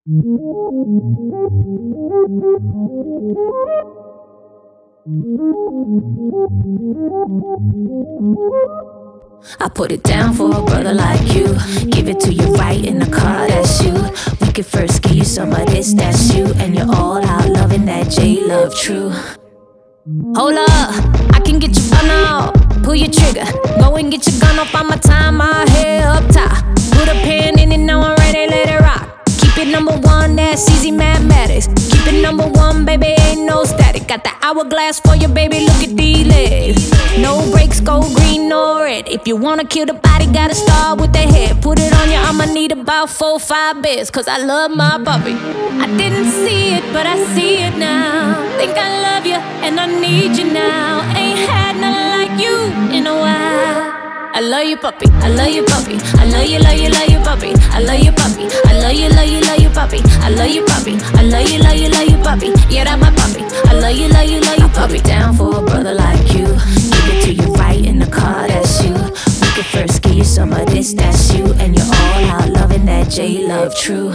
I put it down for a brother like you. Give it to you right in the car, that's you. We could first give you some of this, that's you. And you're all out loving that J-Love true. Hold up, I can get your fun out. Pull your trigger, go and get your gun up on my time. My head up top, put a pen in it, now I'm ready, let it rock. Keep it number one, that's easy mathematics. Keep it number one, baby, ain't no static. Got the hourglass for you, baby, look at these legs. No brakes, go green or red. If you wanna kill the body, gotta start with the head. Put it on you, I'ma need about 4 or 5 beds, cause I love my puppy. I didn't see it, but I see it now. Think I love you, and I need you now. Ain't had nothing like you in a while. I love you, puppy. I love you, puppy. I love you, love you, love you, puppy. I love you, puppy. I love you, love you, love you, puppy. I love you, puppy. I love you, love you, love you, puppy. Yeah, that's my puppy. I love you, love you, love you, puppy. Down for a brother like you. Give it to you right in the car, that's you. We could first give you some of this, that's you. And you're all out loving that J-Love true.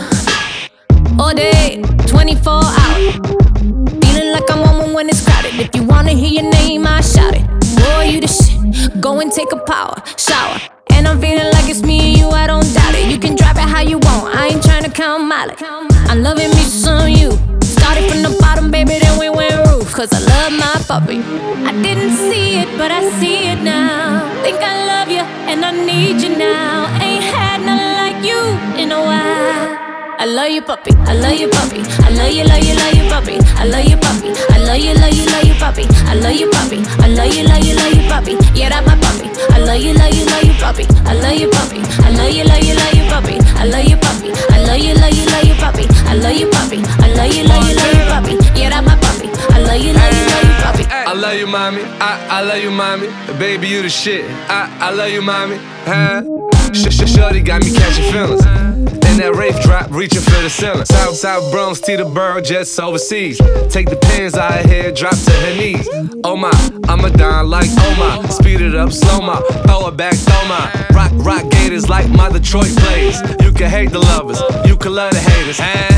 All day, 24 hours. Feeling like I'm on when it's crowded. If you wanna hear your name, I shout it. Boy, you the shit. Go and take a power shower. And I'm feeling like it's me and you, I don't doubt it. You can drop it how you want, I ain't tryna count mileage. I'm loving me some you. Started from the bottom, baby, then we went roof. Cause I love my puppy. I didn't see it, but I see it now. Think I love you, and I need you now. Ain't had nothing like you in a while. I love you, puppy. I love you, puppy. I love you, love you, love you, puppy. I love you, puppy. I love you, love you, love you, puppy. I love you, puppy. I love you, love you, love you, puppy. Yeah, that's my puppy. I love you, love you, love you, puppy. I love you, puppy. I love you, love you, love you, puppy. I love you, puppy. I love you, love you, love you, puppy. I love you, puppy. I love you, love you, love you, puppy. Yeah, that's my puppy. I love you, love you, love you, puppy. I love you, mommy. I love you, mommy. Baby, you the shit. I love you, mommy. Huh? Shorty got me catching feelings. And that Wraith drop, reaching for the ceiling. South Bronx, Teterboro, jets overseas. Take the pins out her hair, drop to her knees. Oh my, I'm a don like oh my. Speed it up, slow my, throw it back, throw my. Rock gators like my Detroit players. You can hate the lovers, you can love the haters.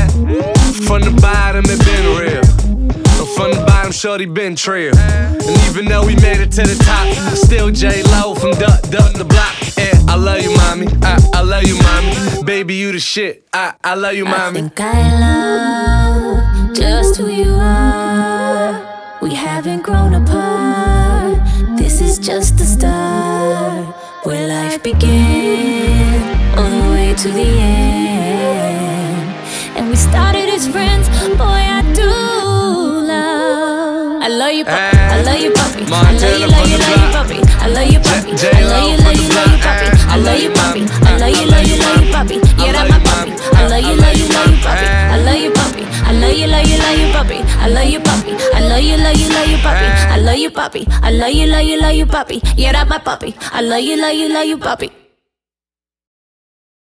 From the bottom, it been real. From the bottom, shorty been trill. And even though we made it to the top, still J-Lo from Duck the Block. Yeah, I love you, mommy. I love you, mommy. Baby, you the shit. I love you, mommy. I think I love just who you are. We haven't grown apart. This is just the start. Where life began, all the way to the end. And we started as friends, boy, I do love. I love you, puppy. I love you, puppy. I love you, love you, love you, puppy. I love you, puppy. I love you, love you, love you, puppy. I love you, puppy. I love you, love you, love you, puppy. Yeah, that's my puppy. I love you, love you, love you, puppy. I love you, puppy. I love you, love you, love you, puppy. I love you, puppy. I love you, love you, love you, puppy. I love you, puppy. I love you, love you, love you, puppy. Yeah, that's my puppy. I love you, love you, love you, puppy.